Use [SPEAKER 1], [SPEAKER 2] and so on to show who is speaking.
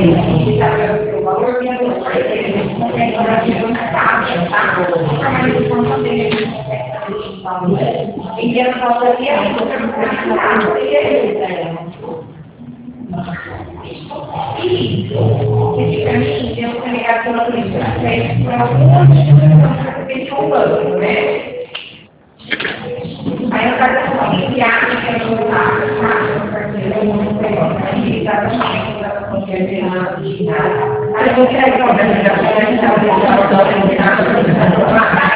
[SPEAKER 1] o valor que não tem coragem na casa, tá? Mas não também. E a falta aqui é esse caminho tem que ser ligado pela polícia para algumas que tem um banco, né? Aí eu faço assim, que acha que eu vou voltar, sabe? Eu não sei, exatamente, aí eu vou tirar o problema da